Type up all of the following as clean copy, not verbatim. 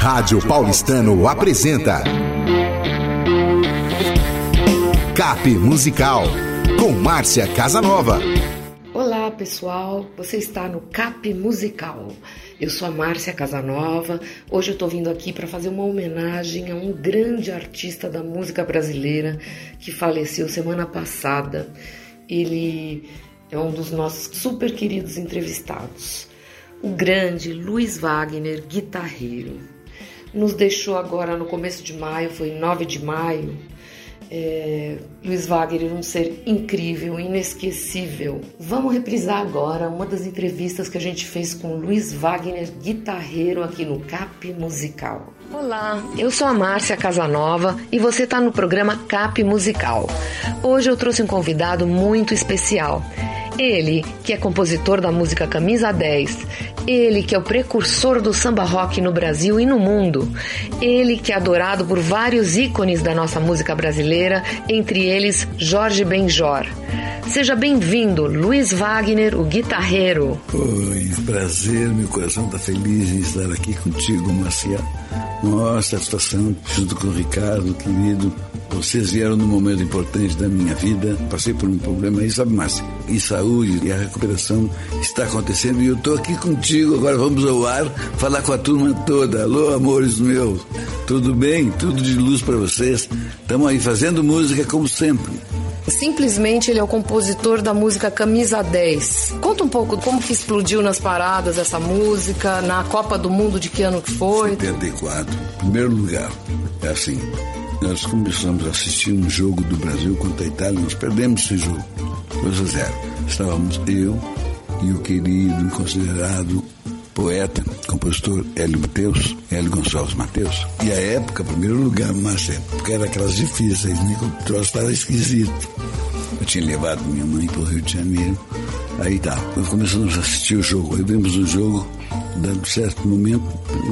Rádio Paulistano apresenta Cap Musical, com Márcia Casanova. Olá pessoal, você está no Cap Musical. Eu sou a Márcia Casanova. Hoje eu estou vindo aqui para fazer uma homenagem a um grande artista da música brasileira que faleceu semana passada. Ele é um dos nossos super queridos entrevistados, o grande Luiz Wagner, guitarreiro. Nos deixou agora no começo de maio, foi 9 de maio. Luiz Wagner, um ser incrível, inesquecível. Vamos reprisar agora uma das entrevistas que a gente fez com Luiz Wagner, guitarreiro, aqui no Cap Musical. Olá, eu sou a Márcia Casanova e você está no programa Cap Musical. Hoje eu trouxe um convidado muito especial. Ele, que é compositor da música Camisa 10, ele que é o precursor do samba rock no Brasil e no mundo, ele que é adorado por vários ícones da nossa música brasileira, entre eles Jorge Benjor. Seja bem-vindo, Luiz Wagner, o guitarreiro. Oi, prazer, meu coração está feliz em estar aqui contigo, Márcia. Uma satisfação, junto com o Ricardo, querido. Vocês vieram num momento importante da minha vida. Passei por um problema aí, sabe, Márcia? E saúde, e a recuperação está acontecendo. E eu estou aqui contigo. Agora vamos ao ar, falar com a turma toda. Alô, amores meus. Tudo bem? Tudo de luz para vocês. Estamos aí fazendo música como sempre. Simplesmente ele é o compositor da música Camisa 10. Conta um pouco como que explodiu nas paradas essa música, na Copa do Mundo de que ano que foi? 74, primeiro lugar. É assim, nós começamos a assistir um jogo do Brasil contra a Itália, nós perdemos esse jogo, 2-0. Estávamos eu e o querido e considerado poeta, compositor Hélio Gonçalves Mateus. E a época, primeiro lugar, Márcia, porque era aquelas difíceis, né? O troço estava esquisito. Eu tinha levado minha mãe para o Rio de Janeiro. Aí tá, nós começamos a assistir o jogo. Aí vimos o jogo, dando certo momento.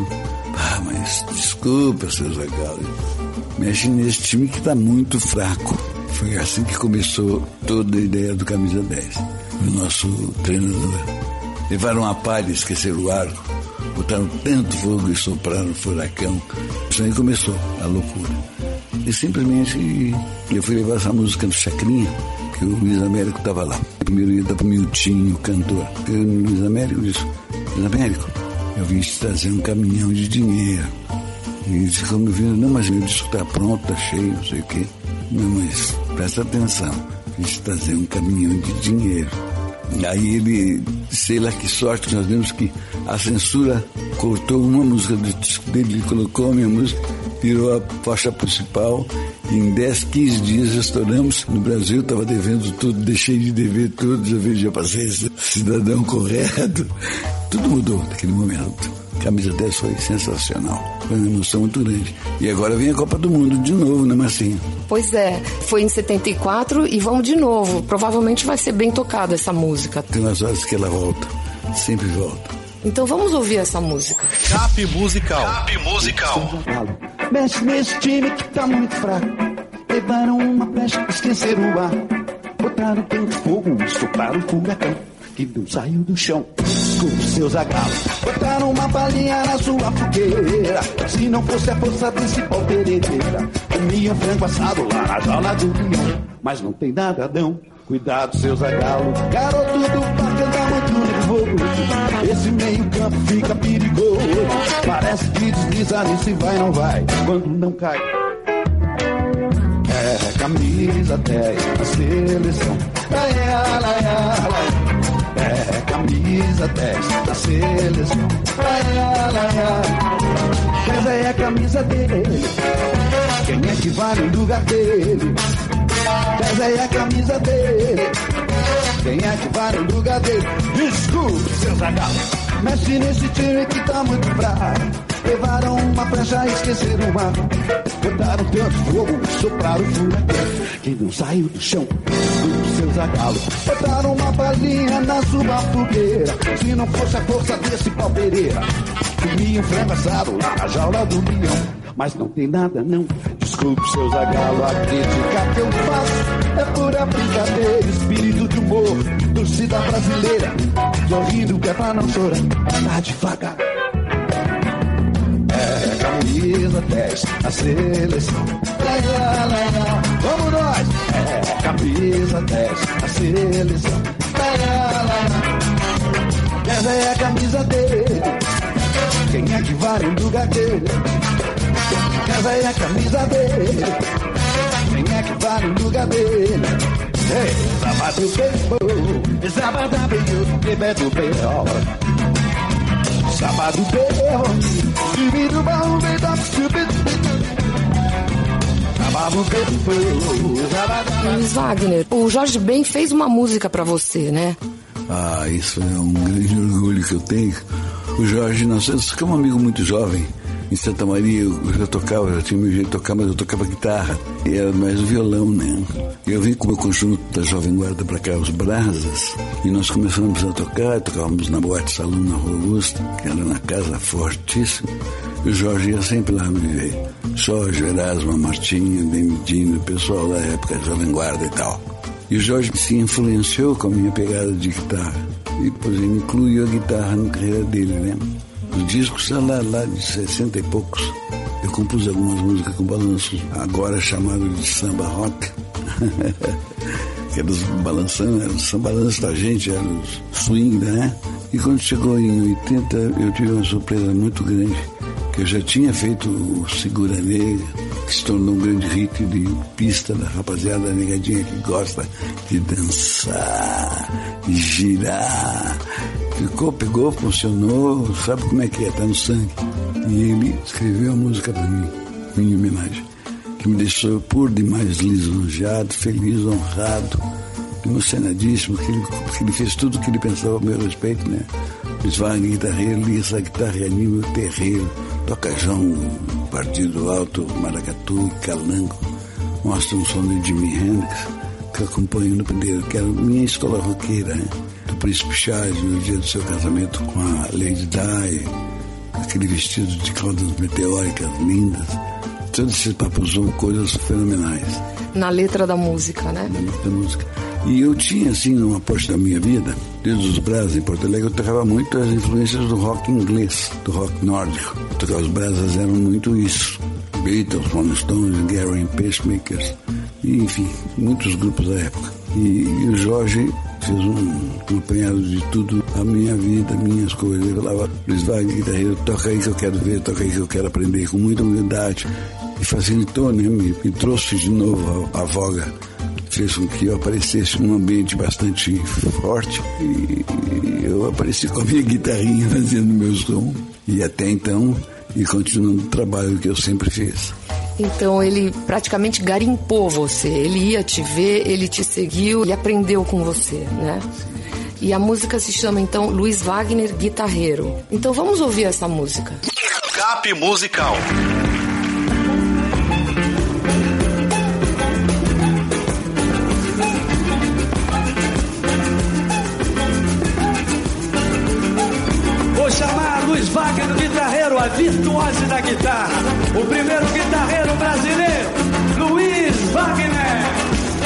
Mas desculpa, seu Zagallo, mexe nesse time que está muito fraco. Foi assim que começou toda a ideia do Camisa 10. O nosso treinador. Levaram a palha, esqueceram o arco, botaram tanto fogo e sopraram o furacão. Isso aí começou a loucura. E simplesmente eu fui levar essa música no Chacrinha, que o Luiz Américo estava lá. Primeiro ia dar para o Miltinho, o cantor. Eu no Luiz Américo disse: Luiz Américo, eu vim te trazer um caminhão de dinheiro. E ele ficou me ouvindo: não, mas meu disco está pronto, está cheio, não sei o quê. Não, mas presta atenção, vim te trazer um caminhão de dinheiro. Aí ele, sei lá que sorte que nós vimos, que a censura cortou uma música do disco dele, ele colocou a minha música, virou a faixa principal. Em 10, 15 dias estouramos no Brasil, estava devendo tudo, deixei de dever tudo, já passei cidadão correto. Tudo mudou naquele momento. Camisa 10 foi sensacional, foi uma emoção muito grande. E agora vem a Copa do Mundo de novo, né, Marcinha? Pois é, foi em 74 e vamos de novo. Provavelmente vai ser bem tocada essa música. Tem umas horas que ela volta, sempre volta. Então vamos ouvir essa música. Cap Musical. Cap Musical. Mexe nesse time que tá muito fraco. Levaram uma flecha, esqueceram o ar. Botaram tanto fogo, sopraram o furacão que não saiu do chão. Desculpe, seu Zagallo. Botaram uma balinha na sua fogueira. Se não fosse a força principal pereira, comia frango assado lá na jaula do leão. Mas não tem nada não. Cuidado, seu Zagallo. Garoto do parque anda muito nervoso. Esse meio campo fica perigoso. Parece que desliza nesse vai não vai, quando não cai. É camisa 10 da seleção. É camisa 10 da seleção. Mas é a camisa dele. Quem é que vai no lugar dele? Mas é a camisa dele. Quem é que vai no lugar dele? Desculpe, seu Zagallo. Mexe nesse time que tá muito fraco. Levaram uma prancha e esqueceram o mar. Botaram tanto fogo, sopraram o furacão que não saiu do chão. Do seu Zagallo. Botaram uma balinha na sua fogueira. Se não fosse a força desse pau pereira, comia um frango assado lá na jaula do leão. Mas não tem nada não. Desculpe, seu Zagallo, a crítica que eu faço é pura brincadeira, espírito de humor, torcida brasileira, sorrindo que é pra não chorar, tá devagar. É 10, a seleção. Vamos nós! É, camisa 10, a seleção. 10 é a camisa dele. Quem é que vai no lugar dele? 10 é a camisa dele. Quem é que vai no lugar dele? Zabadu bebo, zabadu bebo, bebedo bebo. Zabadu bebo, subido bom, bedo, subido. Zabadu bebo, zabadu. Luiz Wagner, o Jorge Ben fez uma música pra você, né? Ah, isso é um grande orgulho que eu tenho. O Jorge, nós ficamos um amigo muito jovem. Em Santa Maria eu já tocava, já tinha meu jeito de tocar, mas eu tocava guitarra. E era mais o violão, né? Eu vim com o meu conjunto da Jovem Guarda pra cá, os Brasas, e nós começamos a tocar, tocávamos na Boate Salão, na Rua Augusta, que era na Casa Fortíssima. E o Jorge ia sempre lá me ver. Jorge, Erasmo, Martinho, Demidino, o pessoal da época, Jovem Guarda e tal. E o Jorge se influenciou com a minha pegada de guitarra. E depois ele incluiu a guitarra na carreira dele, né? Os discos são lá de 60 e poucos. Eu compus algumas músicas com balanços, agora chamado de samba rock. Que era os balançando, era o samba balanço da gente, era os swing, né? E quando chegou em 80, eu tive uma surpresa muito grande, que eu já tinha feito o Segura Negra, que se tornou um grande hit de pista da rapaziada negadinha que gosta de dançar, de girar. Pegou, funcionou, sabe como é que é, tá no sangue. E ele escreveu a música pra mim, minha homenagem, que me deixou por demais lisonjeado, feliz, honrado, emocionadíssimo, que ele fez tudo o que ele pensava a meu respeito, né? Luiz Wagner, guitarreiro, liga essa guitarra e anima o terreiro, toca João, Partido Alto, Maracatu, Calango, mostra um som de Jimi Hendrix, que eu acompanho no pandeiro, que era minha escola roqueira, né? Do Príncipe Charles, no dia do seu casamento com a Lady Di, aquele vestido de caudas meteóricas lindas. Todos esses papos são coisas fenomenais. Na letra da música, né? Na letra da música. E eu tinha, assim, uma parte da minha vida, desde os Brasas, em Porto Alegre, eu tocava muito as influências do rock inglês, do rock nórdico. Os Brasas eram muito isso. Beatles, Rolling Stones, Gary Pacemakers, e, enfim, muitos grupos da época. E o Jorge fez um apanhado de tudo, a minha vida, minhas coisas. Ele falava, Luiz Wagner, guitarreiro, toca aí que eu quero ver, toca aí que eu quero aprender, com muita humildade. E facilitou, né? Me trouxe de novo a voga. Fez com que eu aparecesse num ambiente bastante forte. E eu apareci com a minha guitarrinha fazendo meu som. E até então, e continuando o trabalho que eu sempre fiz. Então ele praticamente garimpou você, ele ia te ver, ele te seguiu e aprendeu com você, né? E a música se chama então Luiz Wagner, guitarreiro. Então vamos ouvir essa música. Cap Musical. Vou chamar Luiz Wagner, guitarreiro, a virtuose da guitarra. O primeiro guitarreiro brasileiro, Luiz Wagner.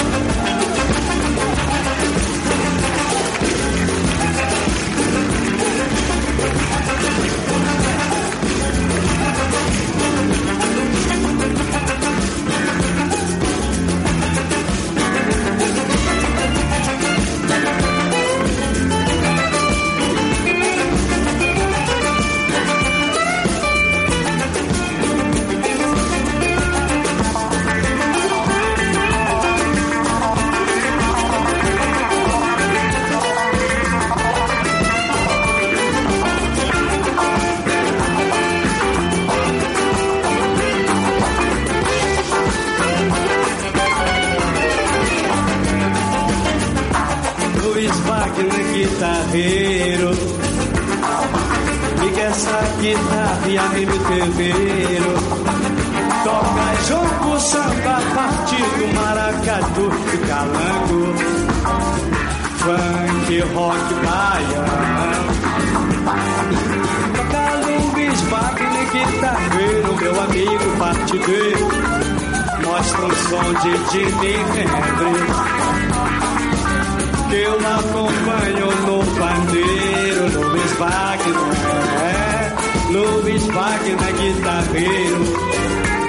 Guitarreiro, liga essa guitarra e anime o terreiro. Toca jongo, samba, partido, maracatu e calango, funk, rock, baiano. Toca Luiz Wagner, guitarreiro, meu amigo partideiro. Mostra um som de Jimi Hendrix, que eu acompanho no pandeiro. Luiz Wagner, Luiz Wagner, guitarreiro.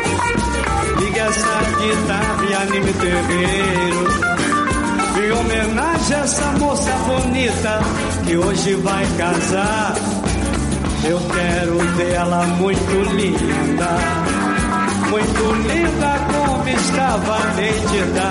guitarra e anime terreiro. Em homenagem a essa moça bonita que hoje vai casar, eu quero vê-la muito linda como estava nítida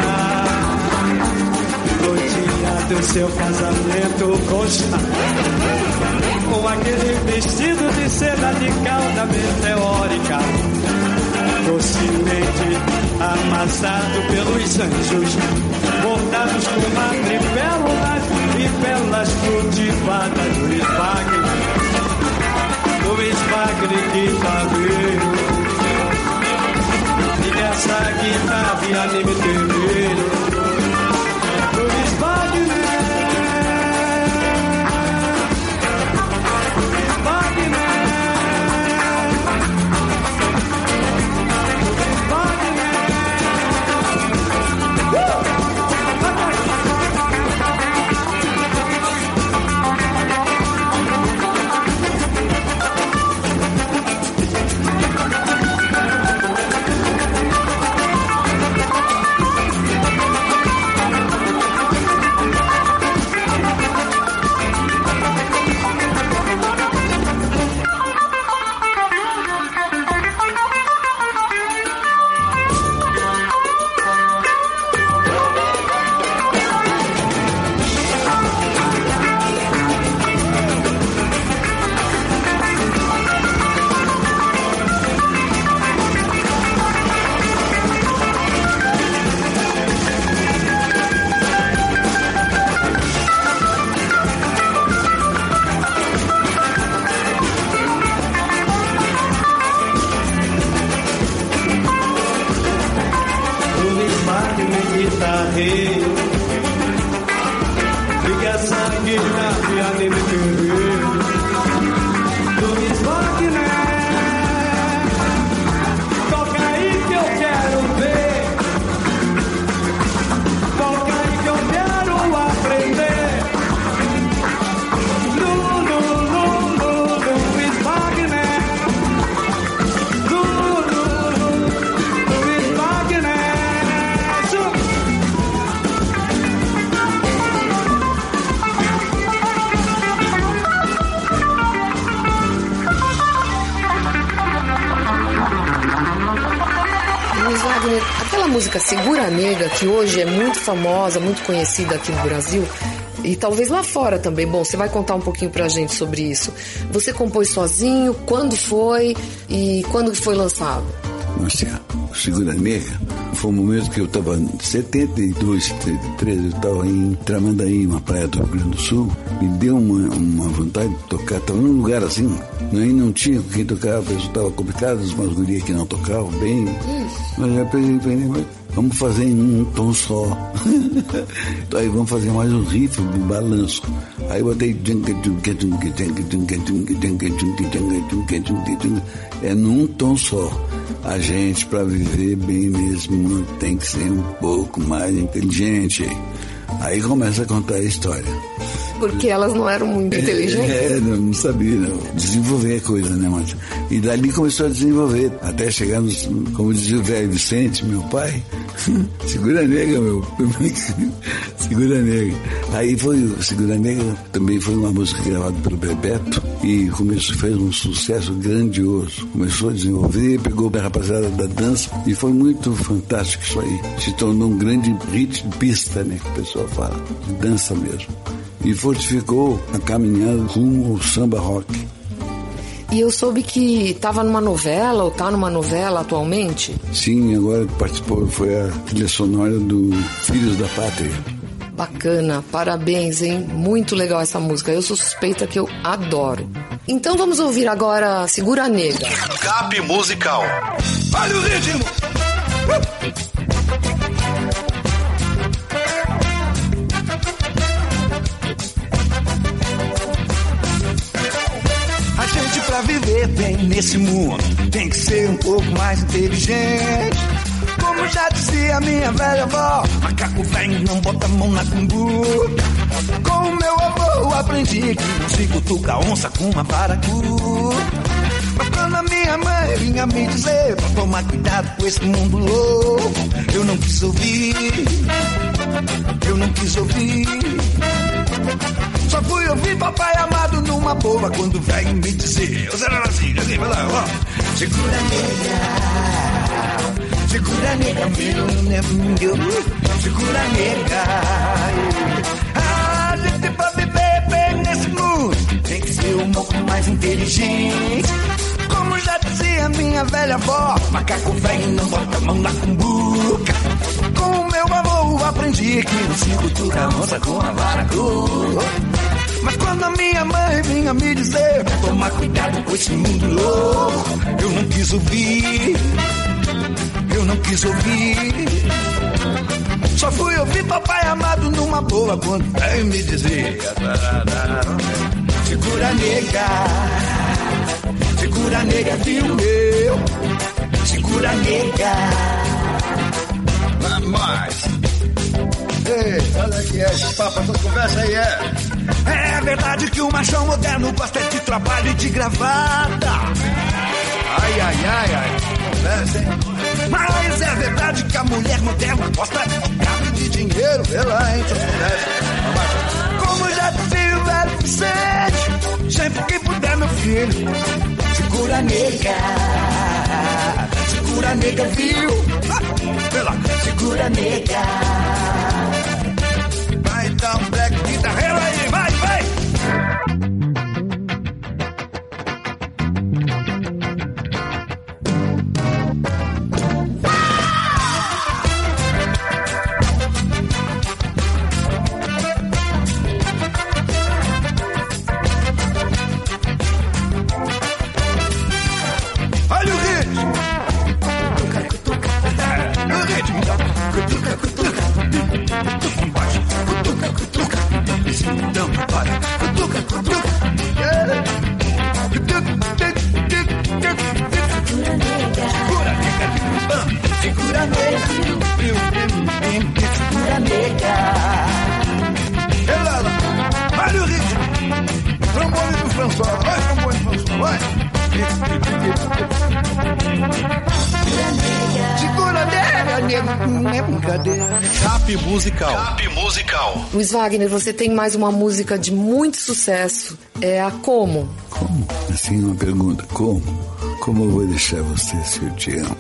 no dia do seu casamento, coxa, com aquele vestido de seda de calda meteórica, docemente amassado pelos anjos, bordados com madrepérolas e pérolas cultivadas no esmague guitarreiro. Liga essa guitarra e anime terreiro no esmague. Aquela música Segura Nega, que hoje é muito famosa, muito conhecida aqui no Brasil e talvez lá fora também. Bom, você vai contar um pouquinho pra gente sobre isso. Você compôs sozinho? Quando foi? E quando foi lançado? Nossa, Segura Nega foi um momento que eu estava em 72, 73, eu estava em Tramandaí, uma praia do Rio Grande do Sul. Me deu uma vontade de tocar. Estava num lugar assim, aí não tinha quem tocava, isso estava complicado, umas gurias que não tocavam bem. Mas eu pensei, vamos fazer em um tom só. Então aí vamos fazer mais um riff do balanço. Aí eu botei é num tom só. A gente, para viver bem mesmo, tem que ser um pouco mais inteligente. Aí começa a contar a história. Porque elas não eram muito inteligentes? Não sabia, não. Desenvolver a coisa, né, Márcia? E dali começou a desenvolver, até chegar nos, como dizia o velho Vicente, meu pai, Segura Nega, meu. Segura Nega. Aí foi o Segura Nega, também foi uma música gravada pelo Bebeto e fez um sucesso grandioso. Começou a desenvolver, pegou a rapaziada da dança e foi muito fantástico isso aí. Se tornou um grande hit de pista, né, que o pessoal fala, de dança mesmo. E fortificou a caminhada rumo ao samba rock. E eu soube que estava numa novela, ou está numa novela atualmente? Sim, agora participou, foi a trilha sonora do Filhos da Pátria. Bacana, parabéns, hein? Muito legal essa música, eu sou suspeita que eu adoro. Então vamos ouvir agora Segura Nega. Cap Musical. Olha o ritmo! Pra viver bem nesse mundo tem que ser um pouco mais inteligente. Como já dizia minha velha avó, macaco velho não bota a mão na cumbuca. Com o meu avô aprendi que não se cutuca onça com uma paracuru. Mas quando a minha mãe vinha vinha me dizer pra tomar cuidado com esse mundo louco. Eu não quis ouvir, eu não quis ouvir. Só fui ouvir papai amado numa boa quando veio me dizer. Eu era assim, vai lá, ó. Segura nega, segura nega, meu, segura nega. A gente pra viver bem nesse mundo tem que ser um pouco mais inteligente. Como já dizia minha velha avó, macaco velho não bota a mão na cumbuca. Com o meu avô aprendi que não se cutuca a onça com a vara crua. Mas quando a minha mãe vinha me dizer pra tomar cuidado com esse mundo louco, eu não quis ouvir, eu não quis ouvir. Só fui ouvir papai amado numa boa quando veio me dizer: segura nega, segura nega, filho meu, segura nega. Mas, ei, olha que é esse papo, essa conversa aí é verdade que o machão moderno gosta de trabalho e de gravata. Ai, ai, ai, ai, conversa, hein? Mas é verdade que a mulher moderna gosta de carro e de dinheiro. Vê lá, hein, essa conversa. Como já dizia o velho Vicente, sempre que puder, meu filho, segura nega, segura nega, viu? Vê lá, segura nega. Vai dar um black guitarreiro aí, vai, vai! Olha o ritmo! O ritmo! Cutuca, cutuca! Cutuca embaixo! Cutuca, cutuca! Então, para! Cutuca, cutuca! Segura, nega! Segura, nega! Segura, nega! Olha o ritmo! Trombone do François! Vai, trombone do François! Vai! Segura, nega! Não é brincadeira. Cap Musical. Cap Musical. Luiz Wagner, você tem mais uma música de muito sucesso. É a Como? Como? Assim, uma pergunta. Como? Como eu vou deixar você se eu te amo?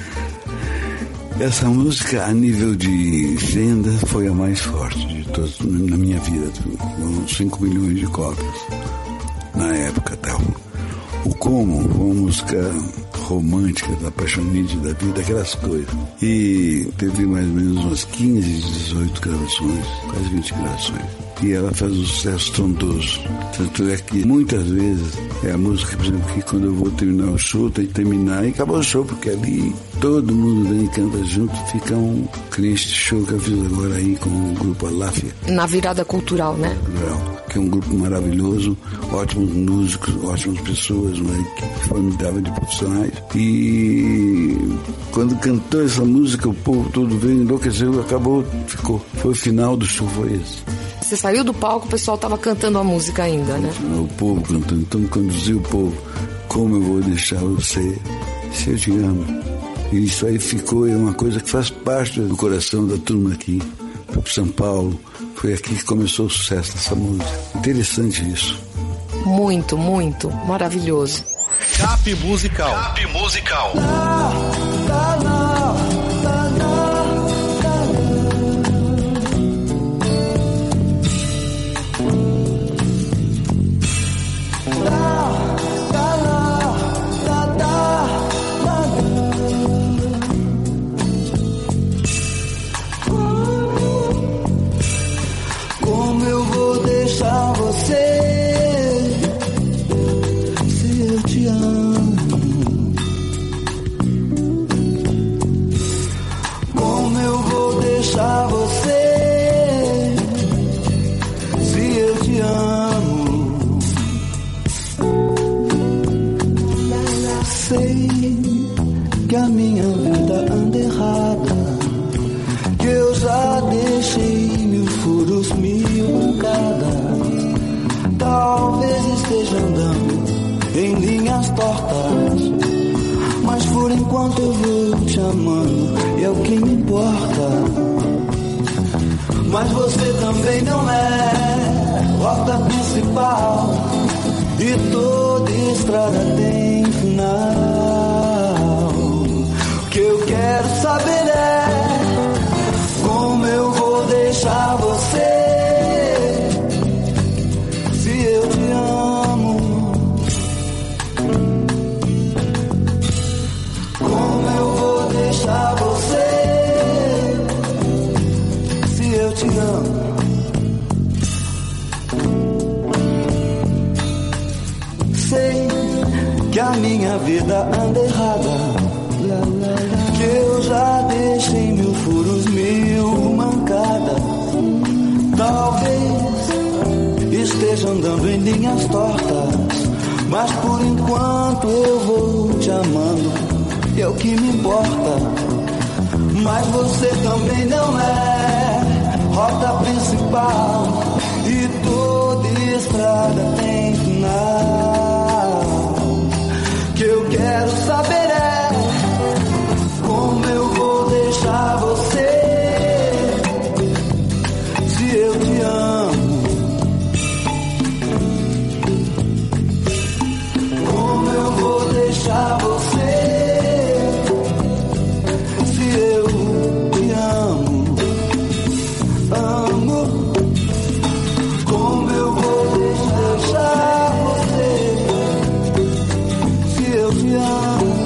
Essa música, a nível de venda, foi a mais forte de todas na minha vida. Foram 5 milhões de cópias na época tal. O Como foi uma música romântica, da apaixonite da vida, aquelas coisas. E teve mais ou menos umas 15, 18 gravações, quase 20 gravações. E ela faz um sucesso estrondoso. Tanto é que muitas vezes é a música, por exemplo, que quando eu vou terminar o show, tem que terminar e acabou o show, porque ali todo mundo vem e canta junto, fica um cliente de show que eu fiz agora aí com o grupo Aláfia. Na virada cultural, né? Que é um grupo maravilhoso, ótimos músicos, ótimas pessoas, uma equipe formidável de profissionais. E quando cantou essa música, o povo todo veio, enlouqueceu, acabou, ficou. Foi o final do show, foi esse. Você saiu do palco, o pessoal estava cantando a música ainda, né? O povo cantando, então conduziu o povo. Como eu vou deixar você se eu te amo? E isso aí ficou, é uma coisa que faz parte do coração da turma aqui. Foi para São Paulo, foi aqui que começou o sucesso dessa música. Interessante isso. Muito, muito, maravilhoso. Cap Musical. Cap Musical. Como eu vou deixar você se eu te amo? Como eu vou deixar você se eu te amo? Sei que a minha vida anda errada, que eu já deixei mil furos, mil pancadas. Talvez esteja andando em linhas tortas, por enquanto eu vou te amando, e é o que me importa. Mas você também não é rota principal, e toda estrada tem final. O que eu quero saber é como eu vou deixar você, se eu te amo. Como eu vou deixar você, se eu te amo. Sei que a minha vida anda errada, que eu já deixei 1000 furos, 1000 mancadas. Talvez esteja andando em linhas tortas, mas por enquanto eu vou te amando, é o que me importa. Mas você também não é rota principal, e toda estrada tem final. Que eu quero saber é como eu vou deixar você, se eu te amo. Como eu vou deixar você, se eu te amo. Amo. Como eu vou deixar você, se eu te amo.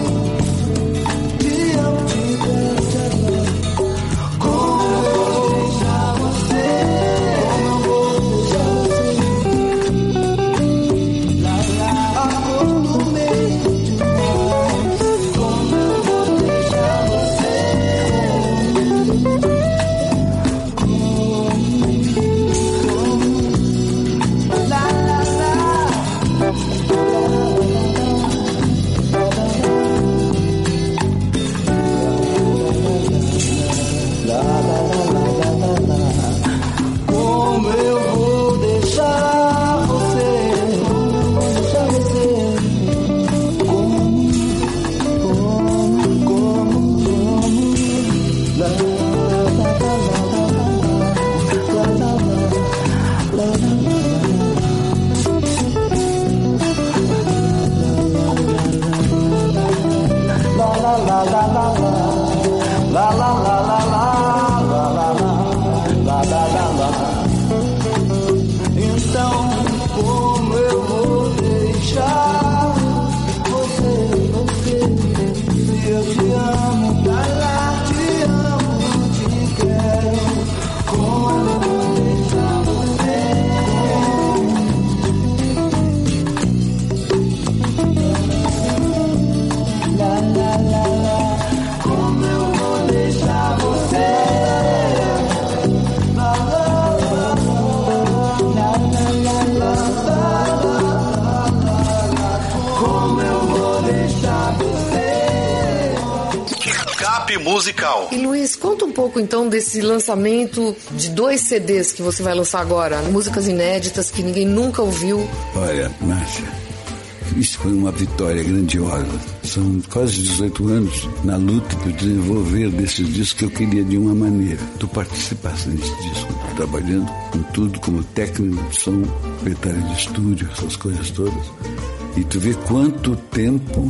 Musical. E Luiz, conta um pouco então desse lançamento de 2 CDs que você vai lançar agora, músicas inéditas que ninguém nunca ouviu. Olha, Márcia, isso foi uma vitória grandiosa. São quase 18 anos na luta por desenvolver desses discos que eu queria de uma maneira. Tu participaste desse disco, trabalhando com tudo como técnico de som, secretário de estúdio, essas coisas todas. E tu vê quanto tempo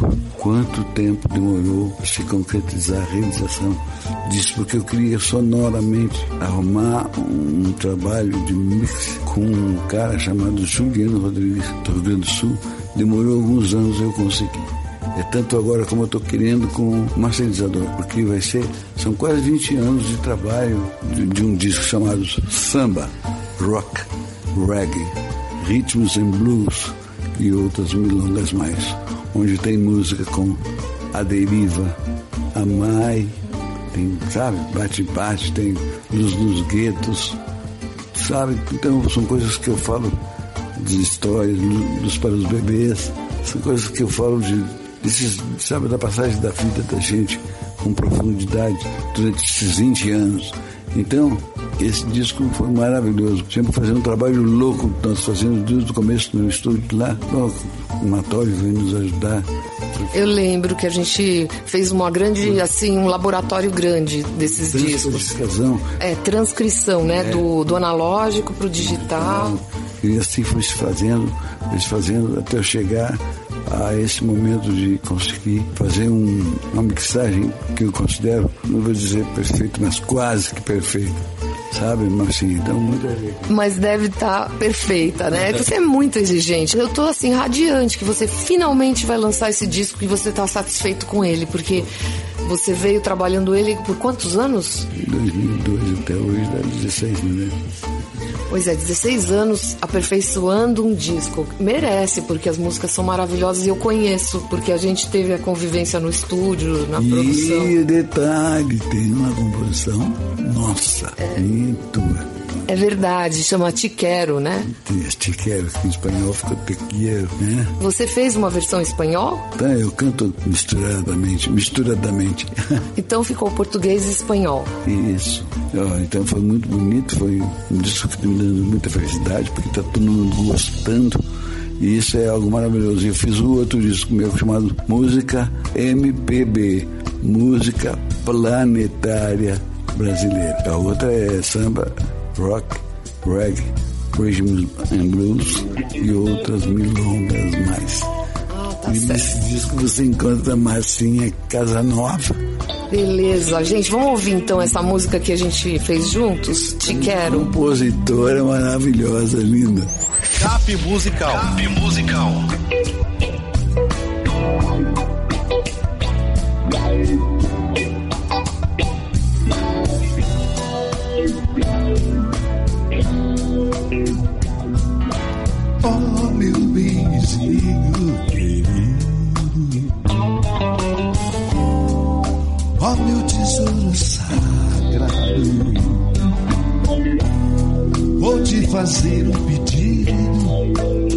demorou para se concretizar a realização disso, porque eu queria sonoramente arrumar um trabalho de mix com um cara chamado Juliano Rodrigues, do Rio Grande do Sul. Demorou alguns anos, eu consegui. É tanto agora como eu estou querendo com o masterizador, porque são quase 20 anos de trabalho de um disco chamado Samba, Rock, Reggae, Ritmos and Blues e outras milongas mais, onde tem música com A Deriva, A Mai, tem, sabe, Bate-Bate, tem Luz nos Guetos, sabe? Então são coisas que eu falo de histórias, Luz para os Bebês, são coisas que eu falo sabe, da passagem da vida da gente com profundidade durante esses 20 anos. Então, esse disco foi maravilhoso. Sempre fazendo um trabalho louco que nós fazíamos desde o começo no estúdio lá. Bom, Matório veio nos ajudar. Eu lembro que a gente fez uma grande, assim, um laboratório grande desses discos. Transcrição, né? Do analógico pro digital. E assim foi se fazendo até eu chegar a esse momento de conseguir fazer uma mixagem que eu considero, não vou dizer perfeito, mas quase que perfeita. Sabe, Marcinho? Então, muito a ver. Mas deve estar perfeita, né? Você é muito exigente. Eu tô, assim, radiante que você finalmente vai lançar esse disco e você tá satisfeito com ele, porque você veio trabalhando ele por quantos anos? 2002 até hoje, dá 16, né? Pois é, 16 anos aperfeiçoando um disco. Merece, porque as músicas são maravilhosas e eu conheço, porque a gente teve a convivência no estúdio, na produção. E detalhe, tem uma composição nossa, minha e tua. É verdade, chama Te Quero, né? Te Quero, que em espanhol fica Te Quiero, né? Você fez uma versão em espanhol? Tá, eu canto misturadamente. Então ficou português e espanhol. Isso. Então foi muito bonito, foi um disco que está me dando muita felicidade, porque está todo mundo gostando. E isso é algo maravilhoso. Eu fiz um outro disco meu chamado Música MPB, Música Planetária Brasileira. A outra é samba, rock, reggae, rhythm and blues e outras milongas mais. Tá e certo. nesse disco você encontra a Marcinha Casanova. Beleza, gente, vamos ouvir então essa música que a gente fez juntos? Te Quero. Compositora maravilhosa, linda. Cap Musical. Cap Musical. Oh, meu benzinho querido, oh, meu tesouro sagrado, vou te fazer um pedido.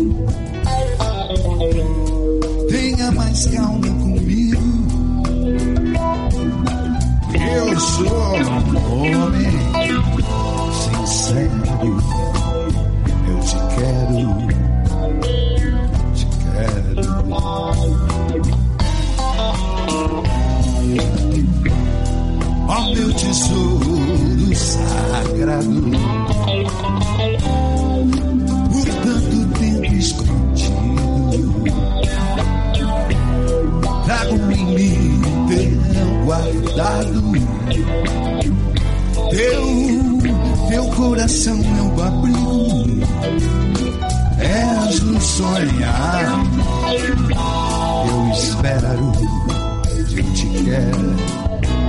Tenha mais calma comigo. Eu sou um homem sincero. Eu te quero. Ó meu tesouro sagrado, por tanto tempo escondido, trago em mim teu guardado, teu coração meu abrigo, és no sonhar, eu espero, eu te quero.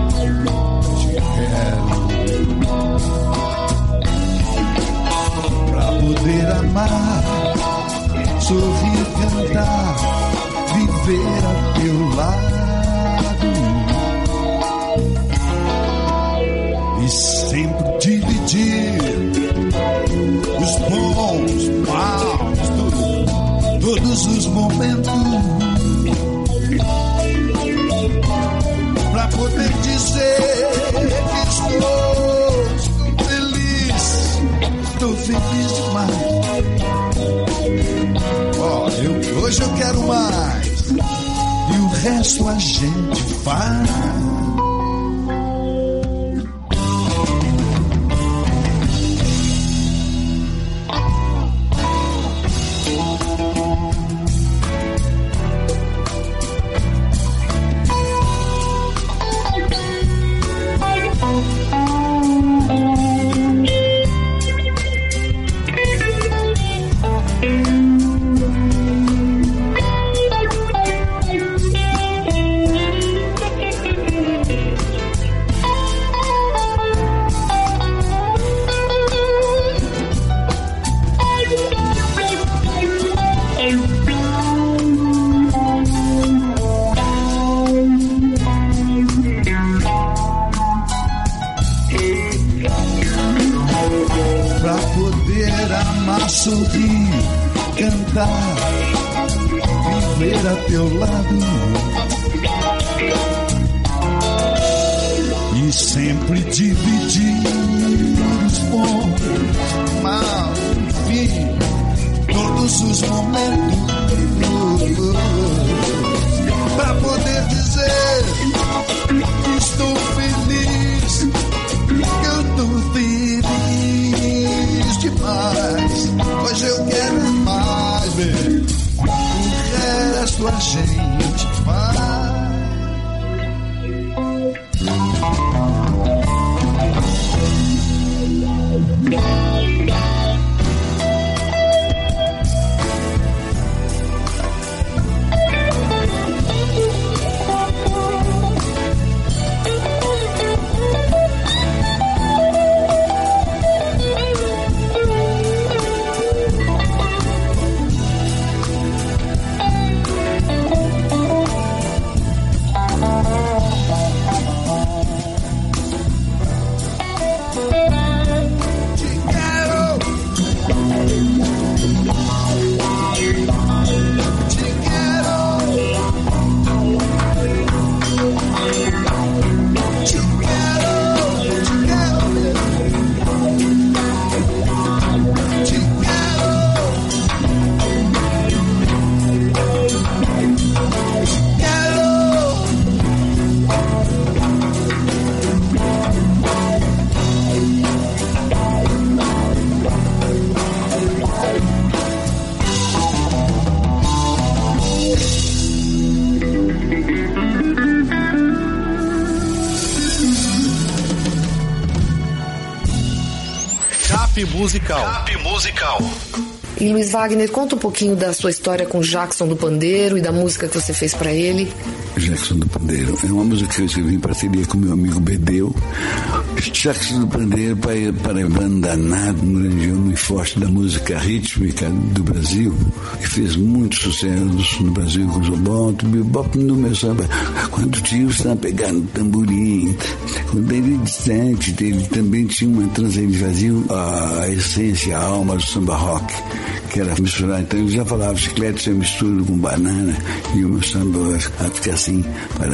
Pra poder amar, sorrir, cantar, viver a teu lado e sempre dividir os bons, maus, todos os momentos, pra poder dizer que estou feliz, demais. Hoje eu quero mais, e o resto a gente faz. Sorrir, cantar, viver a teu lado e sempre dividir os bons, maus, enfim, todos os momentos Cap Musical. Cap Musical. E Luiz Wagner, conta um pouquinho da sua história com Jackson do Pandeiro e da música que você fez para ele. Jackson do Pandeiro é uma música que eu escrevi em parceria com meu amigo Bedeu. Jackson do Pandeiro, paraibano danado, um grande homem forte da música rítmica do Brasil, que fez muito sucesso no Brasil com o bota bebop no meu samba. Quando o tio estava pegando tamborim, quando ele distante, ele também tinha uma trança, ele fazia a essência, a alma do samba rock, que era misturar. Então ele já falava, chiclete eu misturo com banana e o meu samba vai ficar assim,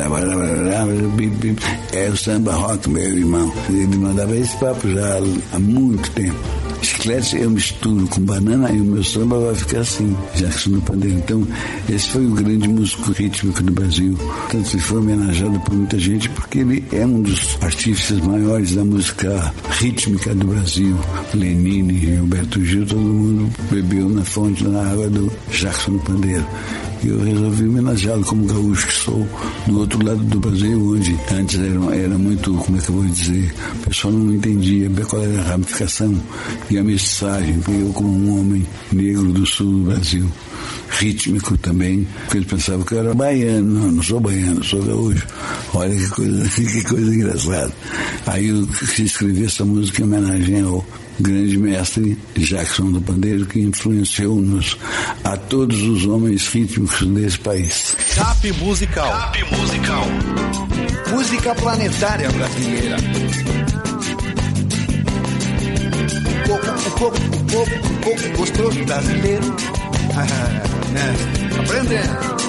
é o samba rock, meu irmão. Ele mandava esse papo já há muito tempo. Chiclete eu misturo com banana e o meu samba vai ficar assim, Jackson do Pandeiro. Então, esse foi o grande músico rítmico do Brasil. Tanto ele foi homenageado por muita gente, porque ele é um dos artífices maiores da música rítmica do Brasil. Lenine, Gilberto Gil, todo mundo bebeu na fonte, na água do Jackson do Pandeiro. E eu resolvi homenageá-lo como gaúcho que sou, do outro lado do Brasil, onde antes era muito, como é que eu vou dizer, o pessoal não entendia qual era a ramificação e a mensagem. Eu, como um homem negro do sul do Brasil, rítmico também, porque eles pensavam que eu era baiano. Não sou baiano, sou gaúcho. Olha que coisa engraçada. Aí eu quis escrever essa música em homenagem ao grande mestre Jackson do Pandeiro, que influenciou-nos a todos os homens rítmicos desse país. Cap Musical. Cap Musical. Música planetária brasileira. O pouco gostoso brasileiro. Né? Aprendendo.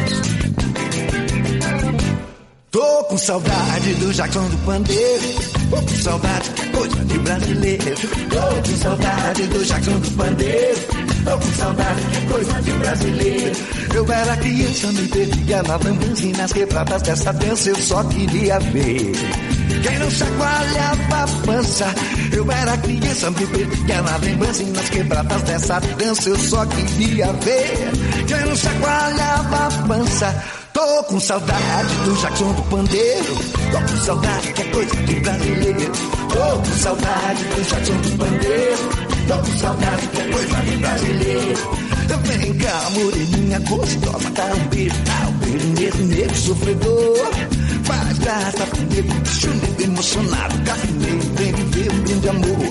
Tô com saudade do Jackson do Pandeiro. Tô com saudade, coisa de brasileiro. Tô com saudade do Jackson do Pandeiro. Tô com saudade, coisa de brasileiro. Eu era criança, me perdia na lembrança e nas quebradas dessa dança eu só queria ver quem não chacoalhava a pança. Eu era criança, me perdia na lembrança e nas quebradas dessa dança eu só queria ver quem não chacoalhava a pança. Tô com saudade do Jackson do Pandeiro. Tô com saudade que é coisa de brasileiro. Tô com saudade do Jackson do Pandeiro. Tô com saudade que é coisa de brasileiro. Vem cá, moreninha gostosa, dá um beijo nesse negro sofredor. Faz graça pro nego, deixa o nego emocionado. Cafinei, vem viver um grande amor.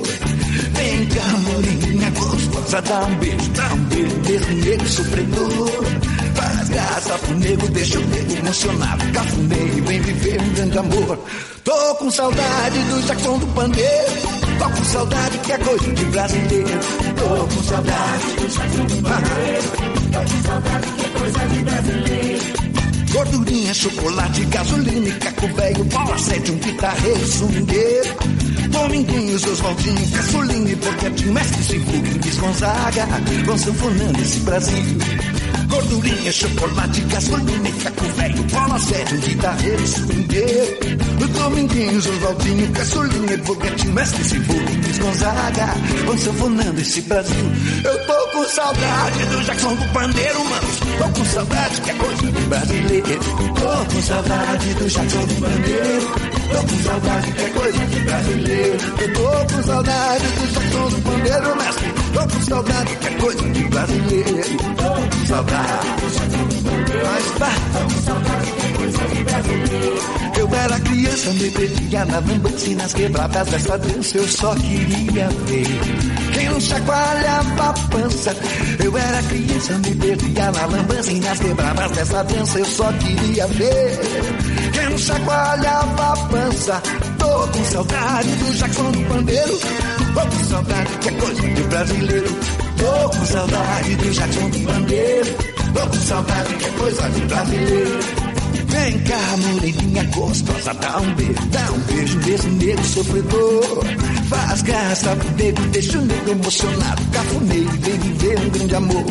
Vem cá, moreninha gostosa, dá um beijo nesse negro sofredor. Faz graça pro nego, deixa o nego emocionado. Cafunei, vem viver um grande amor. Tô com saudade do Jackson do Pandeiro. Tô com saudade que é coisa de brasileiro. Tô com saudade do Jackson do Pandeiro. Tô com saudade que é coisa de brasileiro. Gordurinha, chocolate, gasolina e caco velho, bola 7, um guitarreiro, swingueiro. Dominguinhos, Oswaldinho, Caçulinha e Boquetinho, Mestre Sivuca, Luiz Gonzaga, vão sanfonando esse Brasil. Gordurinha, chocolate, gasolina e caco velho, bola 7, um guitarreiro, swingueiro. Dominguinhos, Oswaldinho, Caçulinha e Boquetinho, Mestre Sivuca, Luiz Gonzaga, vão sanfonando esse Brasil. Eu tô com saudade do Jackson do Pandeiro, manos. Tô com saudade que é coisa de brasileiro. Tô com saudade do Jackson do Pandeiro. Tô com saudade que é coisa de brasileiro. Eu tô com saudade do Jackson do Pandeiro, mestre. Tô com saudade que é coisa de brasileiro. Tô com saudade do Jackson do Pandeiro. Mas tá, tô com saudade que é coisa de brasileiro. Eu era criança, me perdia na lembrança e nas quebradas dessa dança eu só queria ver quem não chacoalhava a pança. Eu era criança, me perdia na lembrança e nas quebradas dessa dança eu só queria ver quem não chacoalhava a pança. Tô com saudade do Jackson do Pandeiro. Tô com saudade que é coisa de brasileiro. Tô com saudade do Jackson do Pandeiro. Tô com saudade que é coisa de brasileiro. Vem cá, moreninha gostosa, dá um beijo nesse nego sofredor. Faz graça pro nego, deixa o nego emocionado. Cafunei, vem viver um grande amor.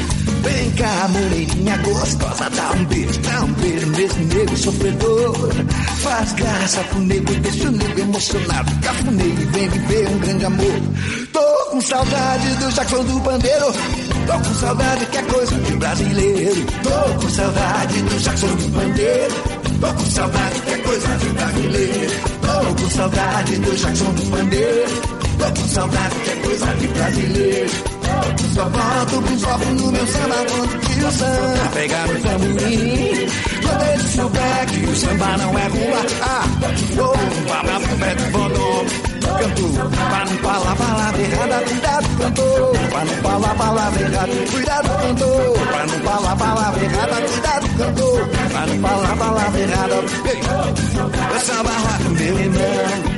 Vem cá, moreninha gostosa, dá um beijo nesse nego sofredor. Faz graça pro nego, deixa o nego emocionado. Cafunei, vem viver um grande amor. Tô com saudade do Jackson do Pandeiro. Tô com saudade que é coisa de brasileiro. Tô com saudade do Jackson do Pandeiro. Tô com saudade que é coisa de brasileiro. Tô com saudade do Jackson do Pandeiro. tô com saudade que é coisa de brasileiro. Só volto pro foco no meu samba quando que o samba pegar no tamborim. Quando ele souber que o samba não é rua, vou parar pro Beto Bodó. Cantor, pra não falar palavra errada, cuidado, cantor. Pra não falar palavra errada, cuidado, cantor. Pra não falar palavra errada, cuidado, cantor. Pra não falar palavra errada, ei, samba rock, meu irmão.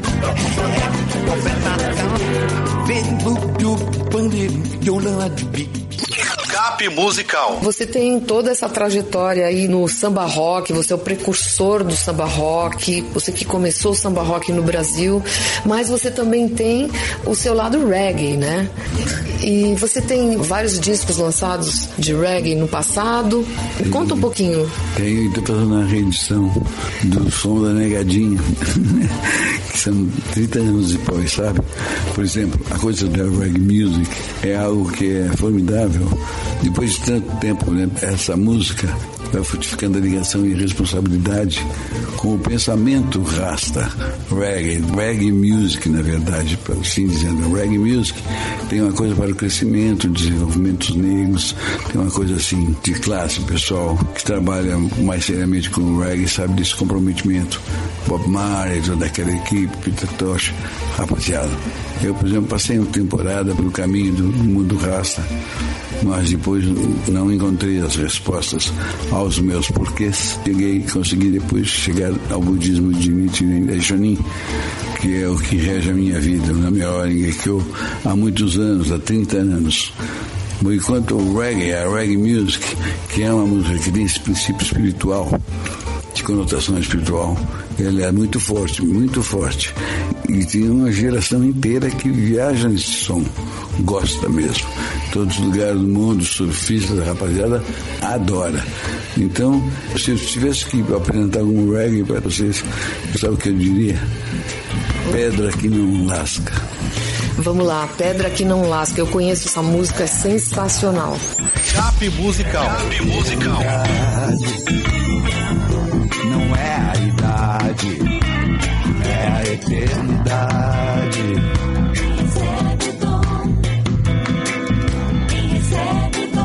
Cap Musical. Você tem toda essa trajetória aí no samba rock, você é o precursor do samba rock, você que começou o samba rock no Brasil, mas você também tem o seu lado reggae, né? E você tem vários discos lançados de reggae no passado. Me conta um pouquinho. Estou fazendo uma reedição do Som da Negadinha, que são 30 anos depois, sabe? Por exemplo, a coisa da reggae music é algo que é formidável. Depois de tanto tempo, né, essa música vai fortificando a ligação e responsabilidade com o pensamento rasta, reggae music, na verdade, assim dizendo, reggae music tem uma coisa para o crescimento, desenvolvimento dos negros, tem uma coisa assim de classe, pessoal que trabalha mais seriamente com o reggae sabe desse comprometimento. Bob Marley, toda aquela equipe, Peter Tosh, rapaziada. Eu, por exemplo, passei uma temporada pelo caminho do mundo rasta, mas depois não encontrei as respostas aos meus porquês. Consegui depois chegar ao budismo de Nichiren Daishonin, que é o que rege a minha vida, na minha ordem, que eu há muitos anos, há 30 anos. Enquanto o reggae, a reggae music, que é uma música que tem esse princípio espiritual, de conotação espiritual, ele é muito forte, e tem uma geração inteira que viaja nesse som, gosta mesmo. Todos os lugares do mundo, surfistas, a rapaziada adora. Então, se eu tivesse que apresentar algum reggae para vocês, sabe o que eu diria? Pedra que não lasca. Vamos lá, Pedra que não lasca. Eu conheço essa música, é sensacional. Cap Musical. Cap Musical. Não é a idade, é a eternidade. Recebe o dom, quem recebe o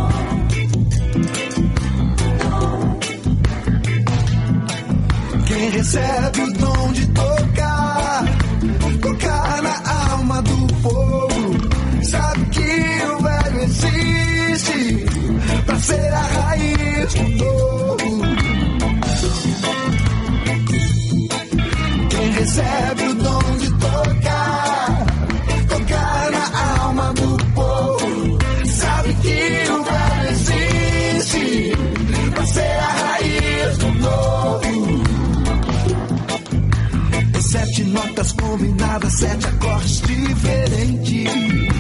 dom. Quem recebe o dom de tocar na alma do povo, sabe que o velho existe pra ser a raiz do novo. Quem recebe o dom de tocar na alma do povo, sabe que o velho existe pra ser a raiz do novo. 7 notas combinadas, 7 acordes diferentes,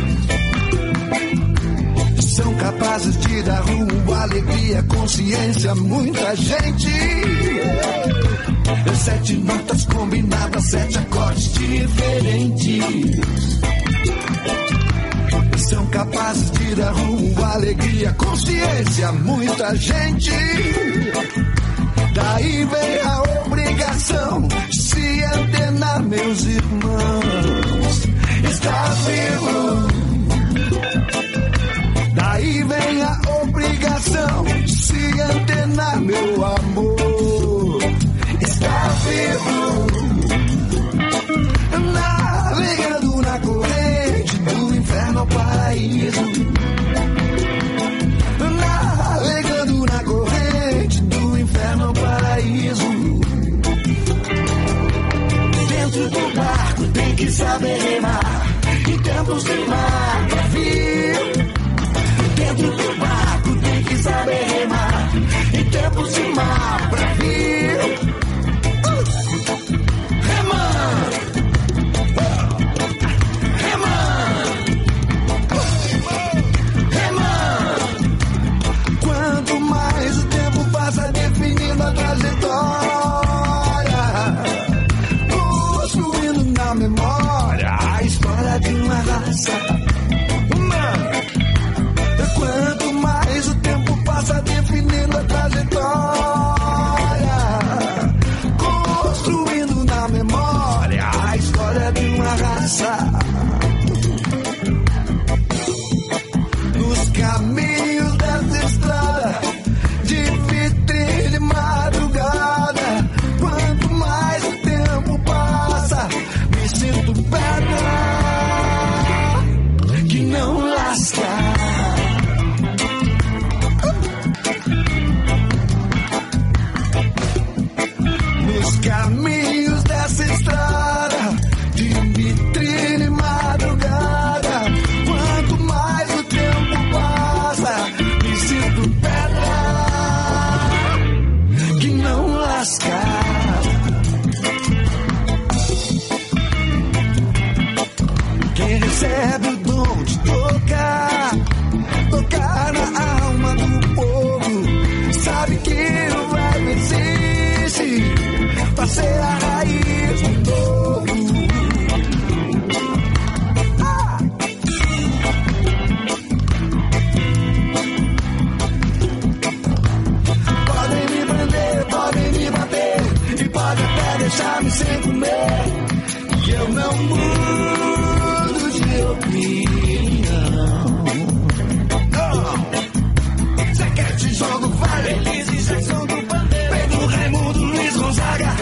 são capazes de dar rumo, alegria, consciência, muita gente. 7 notas combinadas, 7 acordes diferentes, são capazes de dar rumo, alegria, consciência, muita gente. Daí vem a obrigação de se antenar, meus irmãos, está vivo. Daí vem a obrigação de se antenar, meu amor, está vivo. Navegando na corrente do inferno ao paraíso, navegando na corrente do inferno ao paraíso. Dentro do barco tem que saber remar, em tempos de mar pra vir. Dentro do barco tem que saber remar, em tempos de mar pra vir. Quanto mais o tempo passa definindo a trajetória, construindo na memória a história de uma raça. Quanto mais o tempo passa definindo a trajetória, construindo na memória a história de uma raça. caminhos dessa estrada de vitrine madrugada. Quanto mais o tempo passa, me sinto pedra que não lasca. Quem recebe o dom de tocar na alma do povo, sabe que o rap existe pra ser a raiz do povo. Podem me prender, podem me bater e podem até deixar-me sem comer, que eu não mudo de opinião. Zequete, jogo vale, Elise, Jackson do Pandeiro, Pedro, Raimundo, Luiz Gonzaga,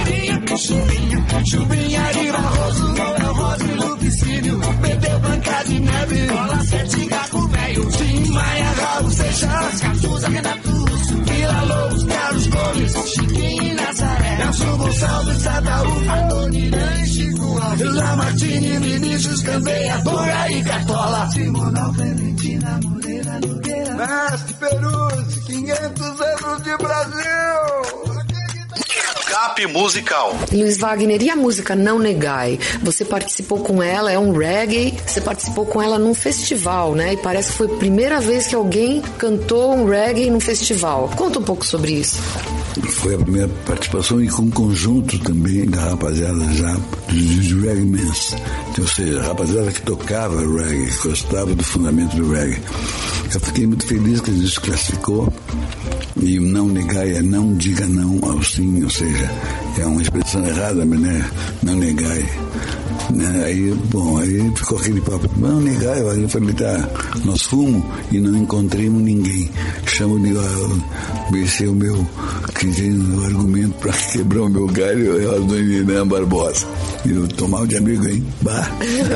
Chubinha de Barroso, Noel Rosa e Lupicínio, Perdeu Branca de Neve, Bola Sete, Gato Velho, Tim Maia, Raul Seixas, Catuza, Renato Russo, Vila Lobos, Carlos Gomes, Chiquinho e Nazaré, Nelson Gonçalves, Sadaú, Adoniran, Chico Alves, Lamartine, Vinícius, Cambeia, Bora e Cartola, Simonal, Clementina, Moreira, Nogueira, Mestre Peruzzi, 500 anos de Brasil. Cap Musical. Luiz Wagner, e a música Não Negai? Você participou com ela, é um reggae, você participou com ela num festival, né? E parece que foi a primeira vez que alguém cantou um reggae num festival. Conta um pouco sobre isso. Foi a primeira participação e com um conjunto também da rapaziada já dos reggaemans. Ou seja, a rapaziada que tocava reggae, que gostava do fundamento do reggae. Eu fiquei muito feliz que a gente classificou. E não negar é não diga não ao sim, ou seja, é uma expressão errada, mas né? Não negar. Né? Aí ficou aquele papo, não negar, eu falei, tá, nós fomos e não encontramos ninguém. Chamo de esse é o meu argumento para quebrar o meu galho, é a dona Irã Barbosa. E eu tomava de amigo, hein? Bah.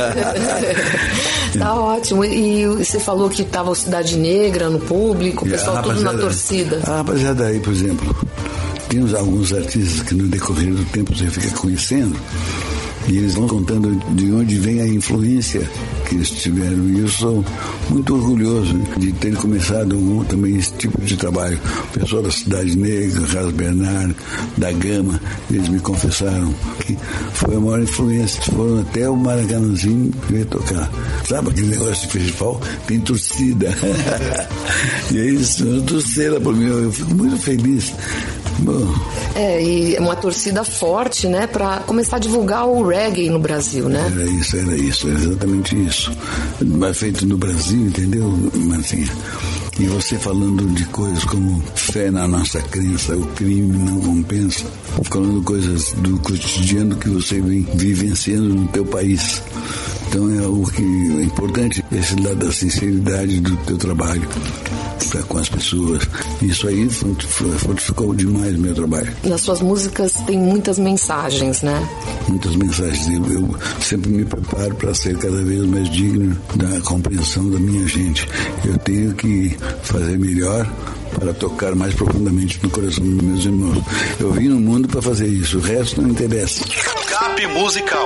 Tá ótimo. E você falou que tava o Cidade Negra no público, o pessoal tudo na torcida. A rapaziada aí, por exemplo, temos alguns artistas que no decorrer do tempo você fica conhecendo e eles vão contando de onde vem a influência que eles tiveram. E eu sou muito orgulhoso de ter começado também esse tipo de trabalho. O pessoal da Cidade Negra, Carlos Bernardo, da Gama, eles me confessaram que foi a maior influência. Foram até o Maracanãzinho ver tocar. Sabe aquele negócio de festival? Tem torcida. E é isso, uma torcida por mim. Eu fico muito feliz. Bom. E uma torcida forte, né, para começar a divulgar o reggae no Brasil, né? Era exatamente isso. Mas feito no Brasil, entendeu, Marcinha? E você falando de coisas como fé na nossa crença, o crime não compensa, falando coisas do cotidiano que você vem vivenciando no teu país. Então é o que é importante, esse lado da sinceridade do teu trabalho com as pessoas. Isso aí fortificou demais o meu trabalho. Nas suas músicas tem muitas mensagens, né? Muitas mensagens. Eu sempre me preparo para ser cada vez mais digno da compreensão da minha gente. Eu tenho que fazer melhor para tocar mais profundamente no coração dos meus irmãos. Eu vim no mundo para fazer isso, o resto não interessa. Cap Musical.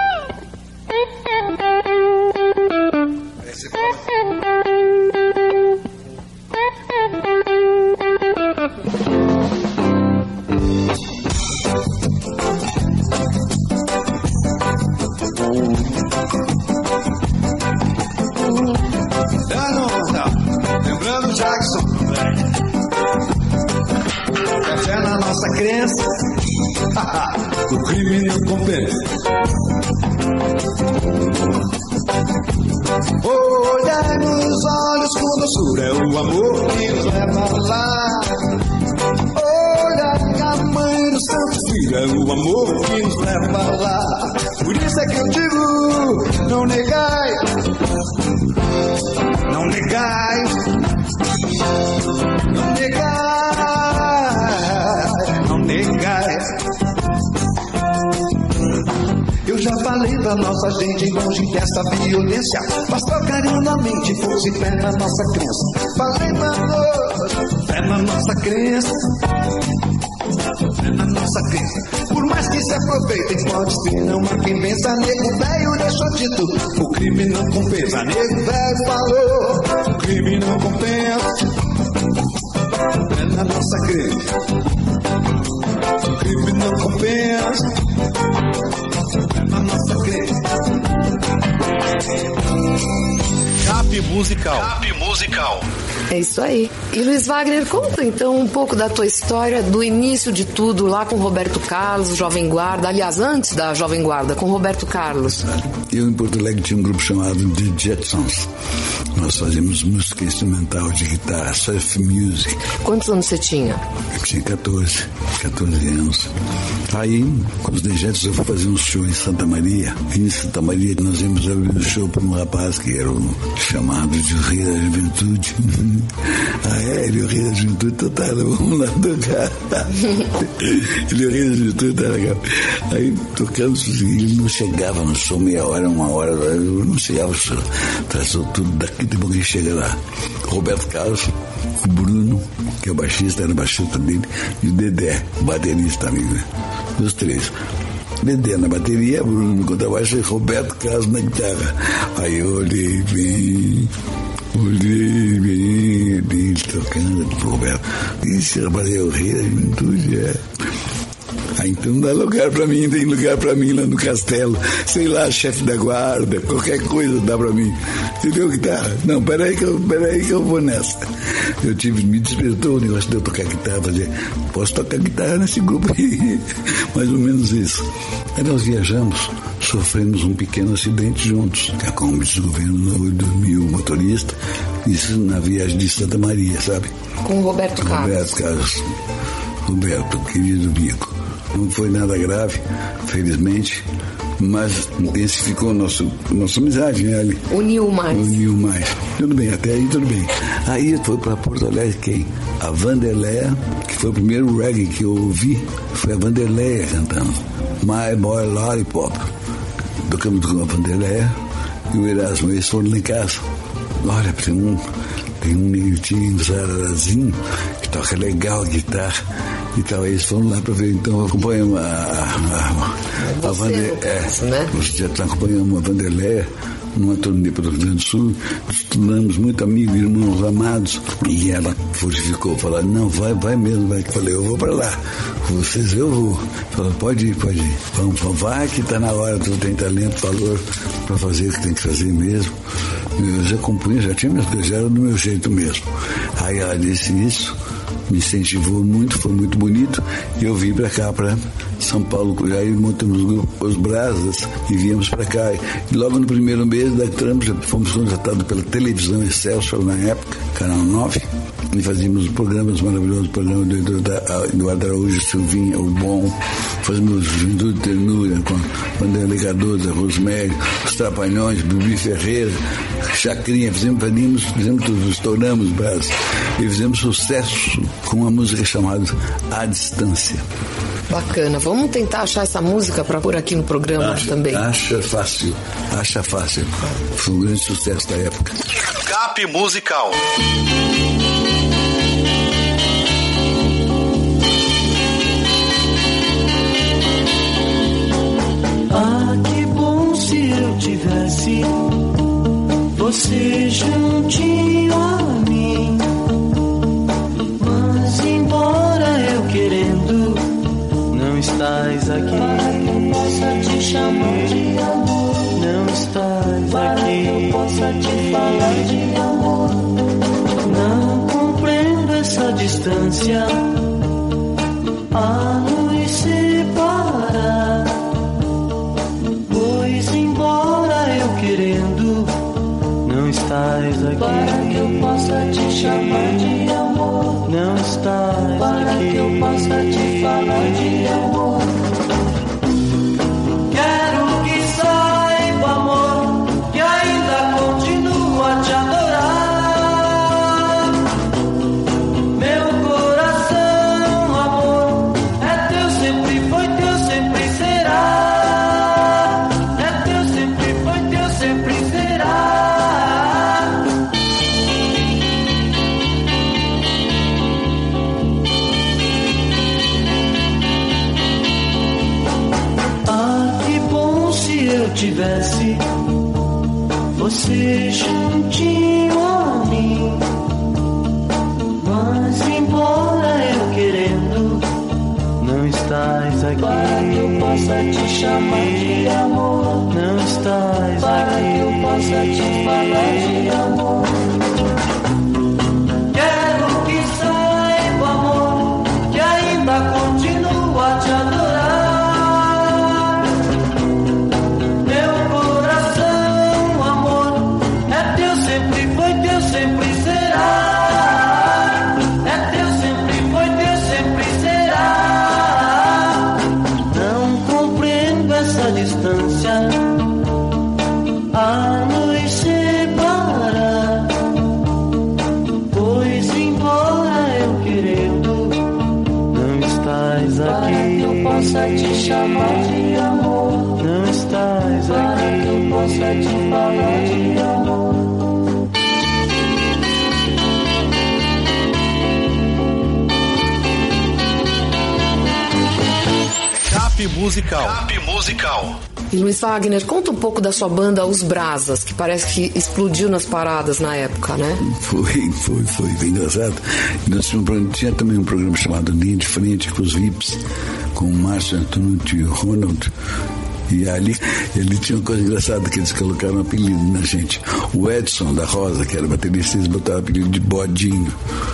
Lembrando Jackson, fé na nossa crença, o crime não compensa. Olhar nos olhos com doçura é o amor que nos leva lá. Olhar a mãe do Santo Filho é o amor que nos leva lá. Por isso é que eu digo, não negai, não negai, não negai, não negai. Eu já falei pra nossa gente longe dessa violência, basta carinho na mente, força e fé na nossa crença. Falei, mano, fé na nossa crença. É na nossa crença. Por mais que se aproveitem, pode ter, não há quem vença. Nego velho deixou dito, o crime não compensa. Nego velho falou, o crime não compensa. É na nossa crença. O crime não compensa. É na nossa crença. Cap Musical. Cap Musical. É isso aí. E Luiz Wagner, conta então um pouco da tua história, do início de tudo, lá com Roberto Carlos, Jovem Guarda, aliás, antes da Jovem Guarda, com Roberto Carlos. Eu em Porto Alegre tinha um grupo chamado The Jetsons. Nós fazíamos música instrumental de guitarra, surf music. Quantos anos você tinha? Eu tinha 14 anos. Aí, com os The Jetsons, eu fui fazer um show em Santa Maria. E em Santa Maria nós íamos abrir um show para um rapaz que era o chamado de o Rei da Juventude. Ele é o Rei da Juventude, então tá, vamos lá tocar. Ele é o Rei da Juventude, tá legal. Aí, tocando, ele não chegava no show meia hora, uma hora, eu não chegava no show. Trazou tudo daqui, depois que chega lá. Roberto Carlos, o Bruno, que é o baixista, era o baixista dele, e o Dedé, o baterista também, né? Os três. Dedé na bateria, Bruno no contrabaixo e Roberto Carlos na guitarra. Aí eu olhei bem, ele tocando pro Roberto. Esse rapaz é o Rei da Juventude, é. Aí então não dá lugar pra mim, tem lugar pra mim lá no castelo, sei lá, chefe da guarda, qualquer coisa dá pra mim. Entendeu, guitarra? Não, peraí que eu vou nessa. Me despertou o negócio de eu tocar guitarra, posso tocar guitarra nesse grupo aí, mais ou menos isso. Aí nós viajamos, sofremos um pequeno acidente juntos, que a Kombi do governo dormiu o motorista, isso na viagem de Santa Maria, sabe? Com o Roberto Carlos. Roberto, querido Bico. Não foi nada grave, felizmente, mas intensificou nossa amizade, né, Ali? Uniu mais. Tudo bem, até aí tudo bem. Aí foi para Porto Alegre quem? A Vanderleia, que foi o primeiro reggae que eu ouvi, foi a Vanderleia cantando. My Boy Lollipop. Tocamos com a Vanderleia e o Erasmo, eles foram lá em casa. Olha, tem um negritinho, um zararazinho, que toca legal a guitarra. E tal, eles foram lá para ver, então acompanhamos a Vanderleia. Né? Já acompanhamos a Vanderleia numa turnê para o Rio Grande do Sul, estudamos muito amigos, irmãos amados, e ela fortificou, falou, não, vai mesmo, vai. Eu falei, eu vou para lá, vocês eu vou. Falou, pode ir, vamos, vai que está na hora, tu tem talento, valor para fazer o que tem que fazer mesmo. Eu já compunha, já tinha minhas coisas, já era do meu jeito mesmo. Aí ela disse isso, me incentivou muito, foi muito bonito, e eu vim para cá, para São Paulo, aí montamos o grupo Os Brasas e viemos para cá. E logo no primeiro mês da Trump, fomos contratados pela televisão Excelsior na época, Canal 9, e fazíamos programas maravilhosos, programa do Eduardo Araújo, Silvinha, o Bom, fazíamos Juventude de Ternura com Vanderlei Cardoso, Rosemary, Os Trapalhões, Bibi Ferreira, Chacrinha, fizemos tudo, estouramos Brasas e fizemos sucesso com uma música chamada A Distância. Bacana, vamos tentar achar essa música para pôr aqui no programa também. Acha fácil. Foi um grande sucesso da época. Cap Musical. Ah, que bom se eu tivesse você juntinho a mim. Mas embora eu querendo, não estás aqui. Para que eu possa te chamar de amor, não estás para aqui. Para que eu possa te falar de amor, não compreendo essa distância. A nos separa, pois embora eu querendo, não estás aqui. Para que eu possa te chamar de amor, não estás para aqui. Para que eu possa te falar de amor. Quero que saiba, amor, que ainda continuo a te adorar. Meu coração, amor, é tivesse você juntinho a mim. Mas embora eu querendo, não estás aqui. Para que eu possa te chamar de amor, não estás para aqui. Para que eu possa te falar de amor. Quero que saiba, amor, que ainda continuo a te adorar. Meu coração, amor, é teu, sempre foi teu, sempre será. É teu, sempre foi teu, sempre será. Não compreendo essa distância a nos separar, pois embora eu querendo, não estás aqui. Para que eu possa te chamar de amor, não estás aqui. Para que eu possa te falar de amor. Cap Musical. Cap Musical. E Luiz Wagner, conta um pouco da sua banda Os Brazas, que parece que explodiu nas paradas na época, né? Foi bem engraçado. Nós tinha também um programa chamado Linha de Frente com os VIPs, com o Márcio Antunucci e o Ronald. E ali ele tinha uma coisa engraçada, que eles colocaram um apelido na gente. O Edson da Rosa, que era baterista, eles botaram o apelido de Bodinho.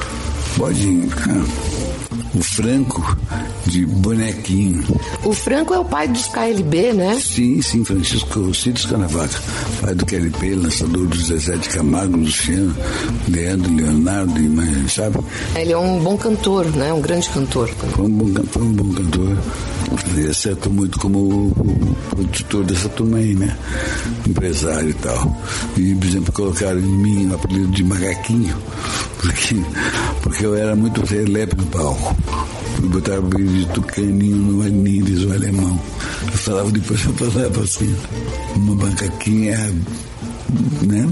O Franco de Bonequinho. O Franco é o pai dos KLB, né? Sim, Francisco Rocides Canavaca, pai do KLB, lançador do Zezé de Camargo, Luciano, Leandro, Leonardo e mais, sabe? Ele é um bom cantor, né? Um grande cantor. Foi um bom cantor. Ele acertou muito como o produtor dessa turma aí, né? Empresário e tal. E, por exemplo, colocaram em mim o apelido de Macaquinho, porque eu era muito relepe no palco. Botaram o apelido de Tucaninho no Aníris, o alemão. Eu falava assim, uma macaquinha, né?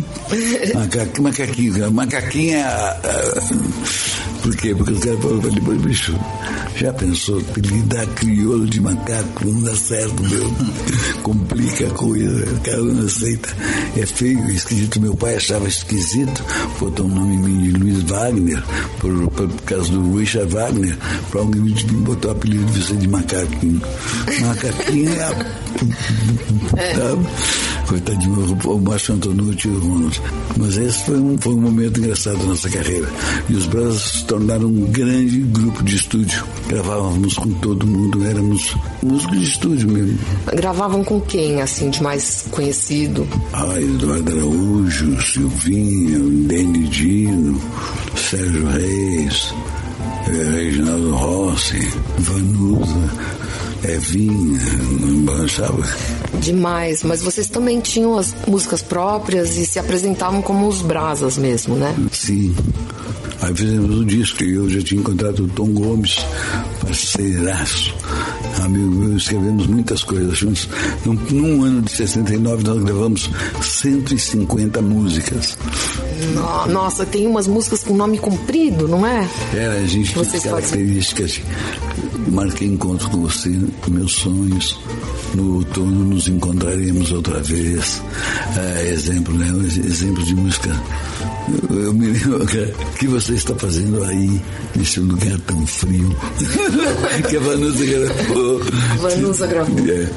Macaquinha. Por quê? Porque os caras falaram depois, bicho, já pensou, apelidar crioulo de macaco, não dá certo, meu. Complica a coisa, o cara não aceita. É feio, é esquisito. Meu pai achava esquisito, botou um nome em mim de Luiz Wagner, por causa do Richard Wagner, para alguém me botou o apelido de você de Macaquinho. Macaquinho é. Coitadinho, o Márcio Antonucci e o Ronald. Mas esse foi um momento engraçado da nossa carreira. E os Brazos se tornaram um grande grupo de estúdio. Gravávamos com todo mundo, éramos músicos de estúdio mesmo. Gravavam com quem, assim, de mais conhecido? Eduardo Araújo, Silvinho, Deni Dino, Sérgio Reis, Reginaldo Rossi, Vanusa, Evinha, sabe? Demais, mas vocês também tinham as músicas próprias e se apresentavam como os Brazas mesmo, né? Sim. Aí fizemos um disco e eu já tinha encontrado o Tom Gomes, parceiraço, amigo meu, escrevemos muitas coisas juntos. Num ano de 69 nós gravamos 150 músicas. Nossa, tem umas músicas com nome comprido, não é? A gente tinha características. Marquei encontro com você, meus sonhos. No outono nos encontraremos outra vez. Exemplo, né? Exemplo de música. Eu me lembro que você está fazendo aí, nesse lugar tão frio. Que a Vanusa gravou. Vanusa gravou.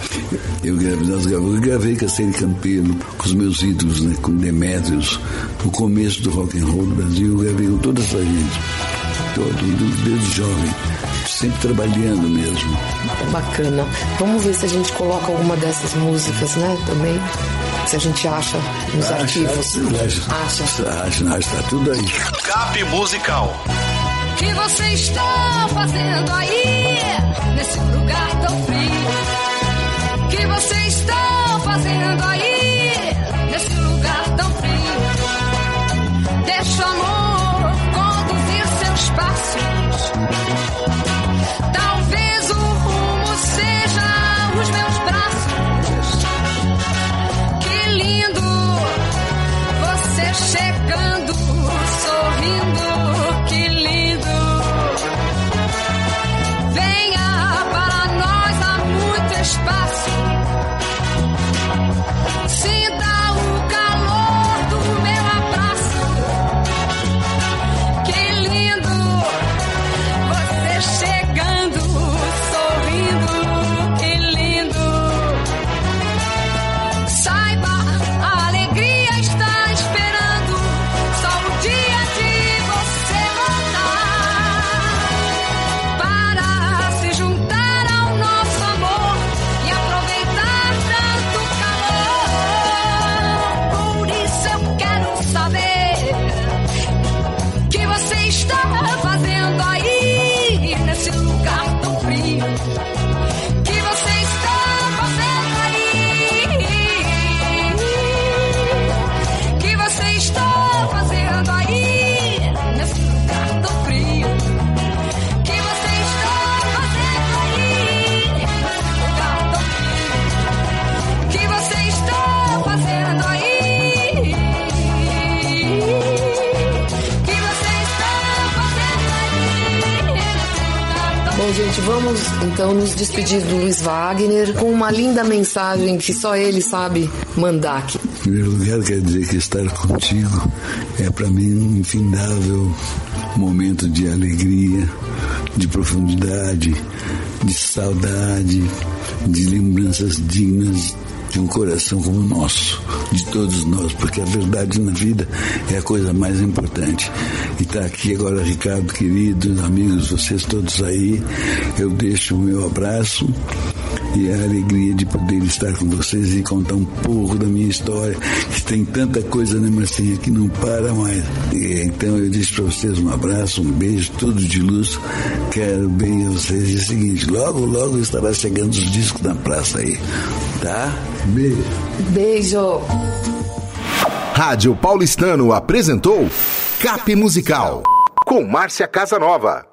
Eu gravei Casteiro Campeiro com os meus ídolos, né? Com Demétrios. O começo do rock and roll do Brasil, eu gravei com toda essa gente. Desde jovem. Sempre trabalhando mesmo. Bacana. Vamos ver se a gente coloca alguma dessas músicas, né? Também. Se a gente acha nos arquivos. Acha, tá tudo aí. Cap Musical. O que você está fazendo aí, nesse lugar tão frio? O que você está fazendo aí, nesse lugar tão frio? Deixa o amor conduzir seus passos. Talvez o rumo seja os meus braços. Que lindo você chegando, sorrindo, que lindo. Venha para nós a Gente, vamos então nos despedir do Luiz Wagner com uma linda mensagem que só ele sabe mandar aqui. Em primeiro lugar, quero dizer que estar contigo é para mim um infindável momento de alegria, de profundidade, de saudade, de lembranças dignas de um coração como o nosso, de todos nós, porque a verdade na vida é a coisa mais importante. E tá aqui agora, Ricardo, queridos amigos, vocês todos aí, eu deixo o meu abraço e a alegria de poder estar com vocês e contar um pouco da minha história, que tem tanta coisa, né, Marcinha, que não para mais. Então eu deixo para vocês um abraço, um beijo, tudo de luz, quero bem a vocês. E é o seguinte, logo, logo estará chegando os discos na praça aí, tá? Beijo. Beijo. Rádio Paulistano apresentou Cap Musical com Márcia Casanova.